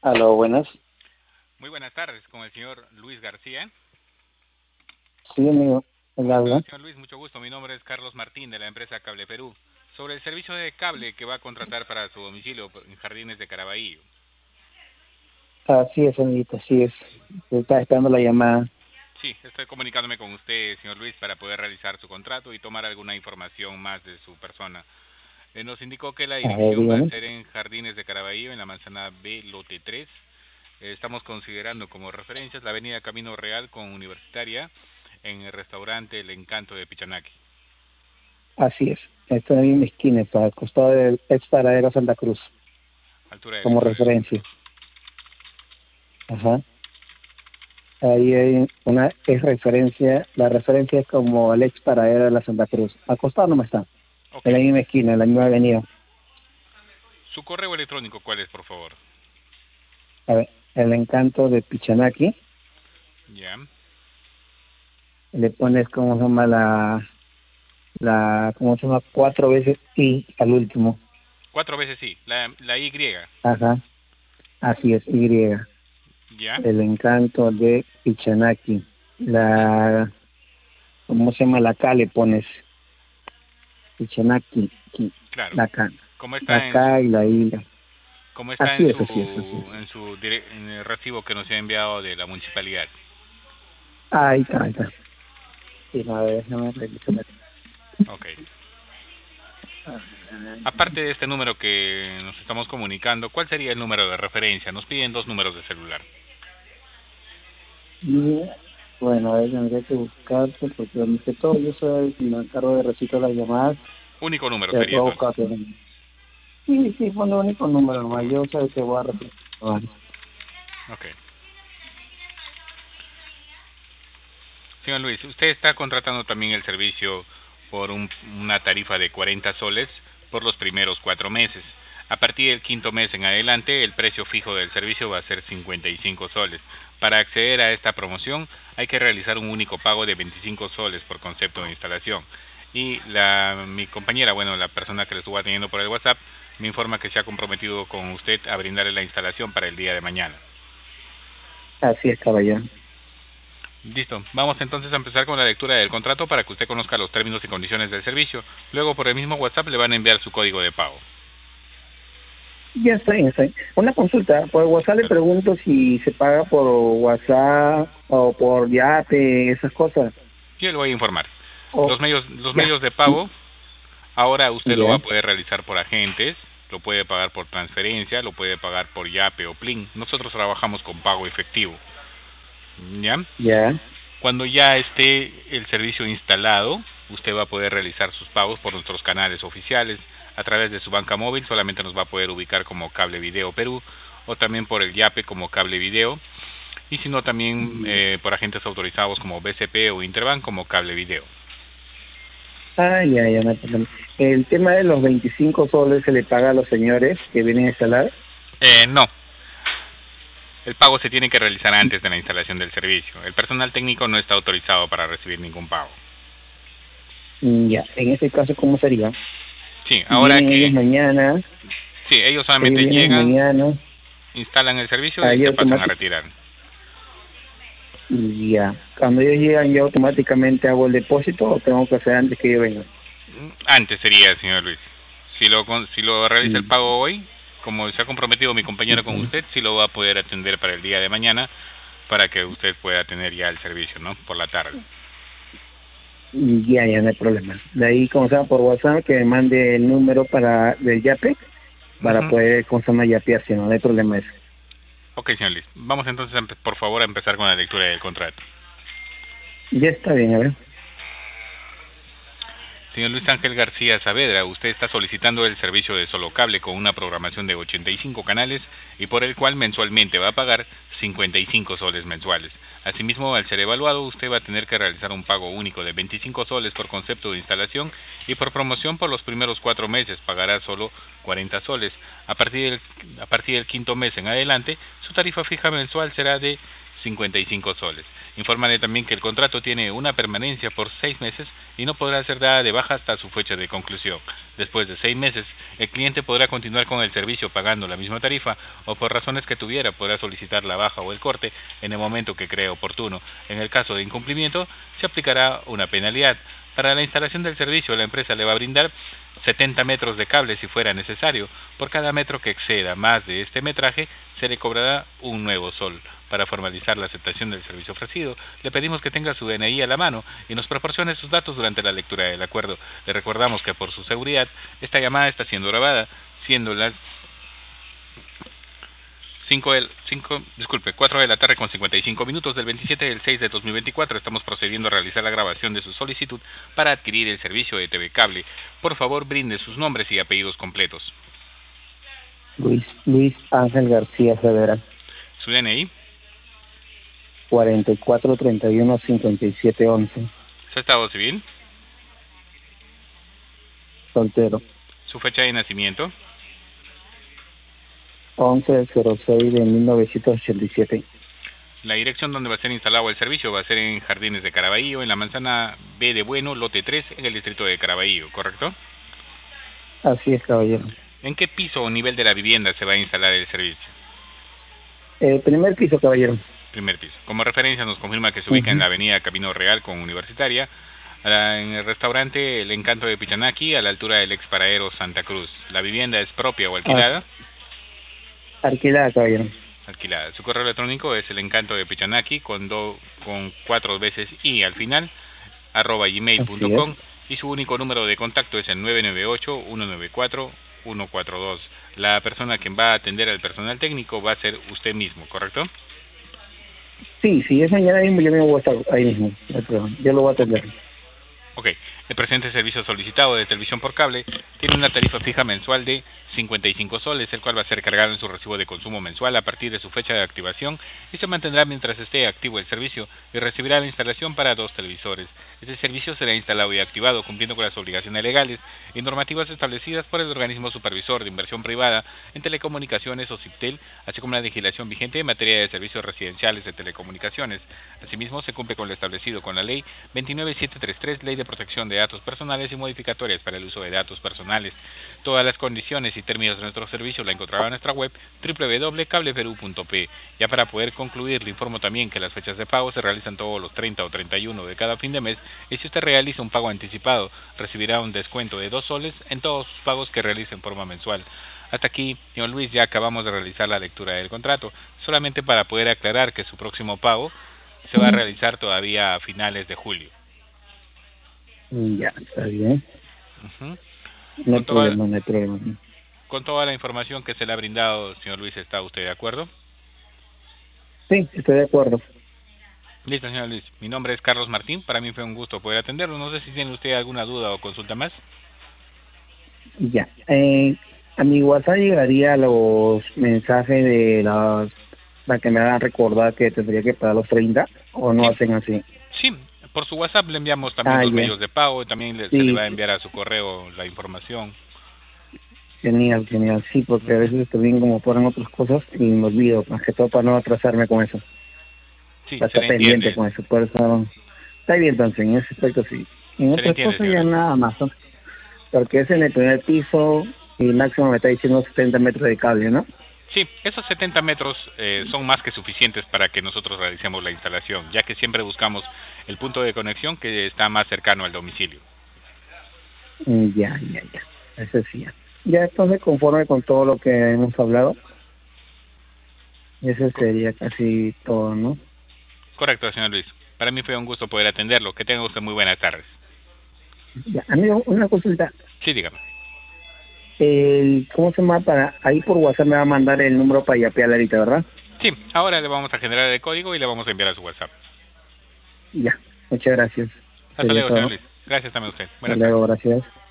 Aló, buenas. Muy buenas tardes, con el señor Luis García. Sí, amigo, él Bueno, habla. señor Luis, mucho gusto. Mi nombre es Carlos Martín de la empresa Cable Perú. Sobre el servicio de cable que va a contratar para su domicilio en Jardines de Caraballo. Así es, amiguito, así es. Estaba esperando la llamada. Sí, estoy comunicándome con usted, señor Luis, para poder realizar su contrato y tomar alguna información más de su persona. Nos indicó que la A ver, dirección va a dígame. ser en Jardines de Caraballo, en la manzana B, lote 3. Estamos considerando como referencias la avenida Camino Real con Universitaria en el restaurante El Encanto de Pichanaki, Así es. Estoy ahí en mi esquina, para el costado del ex paradero Santa Cruz, altura del como Estadio Santa referencia. Cruz. Ajá. Ahí hay una, es referencia, la referencia es como el ex paradero de la Santa Cruz. Al costado no me está. Ok. En la misma esquina, en la misma avenida. ¿Su correo electrónico cuál es, por favor? A ver, el encanto de Pichanaki. Ya. Le pones, ¿cómo se llama cómo se llama? Cuatro veces y al último. Cuatro veces sí. La Y. Ajá. Así es, Y. Ya. El encanto de Pichanaki. Ujú. ¿Cómo se llama? La K le pones. Pichanaki, Claro. la K. ¿Cómo La está en K y la I. cómo está Así es, así es, así es. en el recibo que nos ha enviado de la municipalidad? Ahí está, ahí está. Sí, a ver, déjame revisar. Ok. Aparte de este número que nos estamos comunicando, ¿cuál sería el número de referencia? Nos piden dos números de celular. Y bueno, a ver, tendría que buscarte porque donde que todo yo soy el que me encargo de recibir las llamadas, Único número te sería puedo entonces. buscar. Sí, sí, fue el único número nomás. Yo sé que voy a repetir. Vale. Ok. Señor Luis, usted está contratando también el servicio por una tarifa de 40 soles por los primeros 4 meses. A partir del quinto mes en adelante, el precio fijo del servicio va a ser 55 soles. Para acceder a esta promoción, hay que realizar un único pago de 25 soles por concepto de instalación. Y mi compañera, bueno, la persona que le estuvo atendiendo por el WhatsApp, me informa que se ha comprometido con usted a brindarle la instalación para el día de mañana. Así es, caballero. Listo. Vamos entonces a empezar con la lectura del contrato para que usted conozca los términos y condiciones del servicio. Luego por el mismo WhatsApp le van a enviar su código de pago. Ya está bien, está bien. Una consulta, por WhatsApp le Claro. pregunto si se paga por WhatsApp o por Yate, esas cosas. Yo le voy a informar. O, Los ya, medios de pago, ahora usted lo va a ya, poder realizar por agentes, lo puede pagar por transferencia, lo puede pagar por Yape o Plin. Nosotros trabajamos con pago efectivo. ¿Ya? ya. Cuando ya esté el servicio instalado, usted va a poder realizar sus pagos por nuestros canales oficiales. A través de su banca móvil solamente nos va a poder ubicar como Cable Video Perú o también por el YAPE como Cable Video y si no también por agentes autorizados como BCP o Interbank como Cable Video. Ah, ya, no hay problema. El tema de los 25 soles se le paga a los señores que vienen a instalar. No, el pago se tiene que realizar antes de la instalación del servicio. El personal técnico no está autorizado para recibir ningún pago. Ya, en ese caso, ¿cómo sería? Sí, ahora Vienen que sí, ellos ellos solamente vienen llegan, mañana, instalan el servicio y ahí se pasan a retirar. ya. Cuando ellos llegan, ¿yo automáticamente hago el depósito o tengo que hacer antes que ellos vengan? Antes sería, señor Luis. Si lo realiza el Mm, pago hoy, como se ha comprometido mi compañero con ujú. usted, sí lo va a poder atender para el día de mañana para que usted pueda tener ya el servicio, ¿no? Por la tarde. Ya, no hay problema. De ahí, como sea, por WhatsApp, que me mande el número del YAPE para Ujú. poder, como se llama, yapear, si no, no hay problema eso. Ok, señor Luis. Vamos entonces, por favor, a empezar con la lectura del contrato. Ya está bien, a ver. Señor Luis Ángel García Saavedra, usted está solicitando el servicio de solo cable con una programación de 85 canales y por el cual mensualmente va a pagar 55 soles mensuales. Asimismo, al ser evaluado, usted va a tener que realizar un pago único de 25 soles por concepto de instalación y por promoción por los primeros 4 meses pagará solo 40 soles. A partir del quinto mes en adelante, su tarifa fija mensual será de 55 soles. Infórmale también que el contrato tiene una permanencia por 6 meses y no podrá ser dada de baja hasta su fecha de conclusión. Después de 6 meses, el cliente podrá continuar con el servicio pagando la misma tarifa o por razones que tuviera podrá solicitar la baja o el corte en el momento que cree oportuno. En el caso de incumplimiento, se aplicará una penalidad. Para la instalación del servicio, la empresa le va a brindar 70 metros de cable si fuera necesario. Por cada metro que exceda más de este metraje, se le cobrará un nuevo sol. Para formalizar la aceptación del servicio ofrecido, le pedimos que tenga su DNI a la mano y nos proporcione sus datos durante la lectura del acuerdo. Le recordamos que por su seguridad, esta llamada está siendo grabada, siendo las 4 de la tarde con 55 minutos del 27 del 6 de 2024. Estamos procediendo a realizar la grabación de su solicitud para adquirir el servicio de TV Cable. Por favor, brinde sus nombres y apellidos completos. Luis Ángel García Rivera. Su DNI. 4431-5711. Su estado civil. Soltero. Su fecha de nacimiento. 11/06 de 1987. La dirección donde va a ser instalado el servicio va a ser en Jardines de Caraballo, en la manzana B de Bueno, lote 3, en el distrito de Caraballo, ¿correcto? Así es, caballero. ¿En qué piso o nivel de la vivienda se va a instalar el servicio? Primer piso, caballero. Primer piso. Como referencia nos confirma que se ubica en la avenida Camino Real con Universitaria, en el restaurante El Encanto de Pichanaki, a la altura del ex paradero Santa Cruz. ¿La vivienda es propia o alquilada? Alquilada, caballero. Alquilada. Su correo electrónico es elEncantodepichanaki con 4 veces y al final, @gmail.com, y su único número de contacto es el 998-194-142. La persona que va a atender al personal técnico va a ser usted mismo, ¿correcto? Sí, es mañana mismo, yo mismo voy a estar ahí mismo. Yo lo voy a atender. Ok. El presente servicio solicitado de televisión por cable tiene una tarifa fija mensual de 55 soles, el cual va a ser cargado en su recibo de consumo mensual a partir de su fecha de activación y se mantendrá mientras esté activo el servicio y recibirá la instalación para 2 televisores. Este servicio será instalado y activado cumpliendo con las obligaciones legales y normativas establecidas por el organismo supervisor de inversión privada en telecomunicaciones o CIPTEL, así como la legislación vigente en materia de servicios residenciales de telecomunicaciones. Asimismo, se cumple con lo establecido con la Ley 29733, Ley de Protección de Datos Personales y Modificatorias para el Uso de Datos Personales. Todas las condiciones y términos de nuestro servicio la encontrará en nuestra web www.cableperú.p. Ya para poder concluir, le informo también que las fechas de pago se realizan todos los 30 o 31 de cada fin de mes y si usted realiza un pago anticipado, recibirá un descuento de 2 soles en todos sus pagos que realice en forma mensual. Hasta aquí, señor Luis, ya acabamos de realizar la lectura del contrato, solamente para poder aclarar que su próximo pago se va a realizar todavía a finales de julio. Ya, está bien. No hay problema. Con toda la información que se le ha brindado, señor Luis, ¿está usted de acuerdo? Sí, estoy de acuerdo. Listo, señor Luis. Mi nombre es Carlos Martín. Para mí fue un gusto poder atenderlo. No sé si tiene usted alguna duda o consulta más. Ya. A mi WhatsApp llegaría los mensajes de para que me hagan recordar que tendría que pagar los 30 o no hacen así. Sí, por su WhatsApp le enviamos también los medios de pago. También se le va a enviar a su correo la información. Genial. Sí, porque a veces también como ponen otras cosas y me olvido, más que todo para no atrasarme con eso. Sí, para estar pendiente con eso. Por eso está bien, entonces, en ese aspecto sí. En otras cosas ya nada más, ¿no? Porque es en el primer piso y máximo me está diciendo 70 metros de cable, ¿no? Sí, esos 70 metros son más que suficientes para que nosotros realicemos la instalación, ya que siempre buscamos el punto de conexión que está más cercano al domicilio. Ya. Eso sí. Ya entonces, conforme con todo lo que hemos hablado, eso sería casi todo, ¿no? Correcto, señor Luis. Para mí fue un gusto poder atenderlo. Que tenga usted muy buenas tardes. Ya, amigo, una consulta. Sí, dígame. ¿Cómo se llama? Ahí por WhatsApp me va a mandar el número para yapear ahorita, ¿verdad? Sí, ahora le vamos a generar el código y le vamos a enviar a su WhatsApp. Ya, muchas gracias. Hasta luego, señor Luis. Gracias también a usted. Hasta luego, gracias.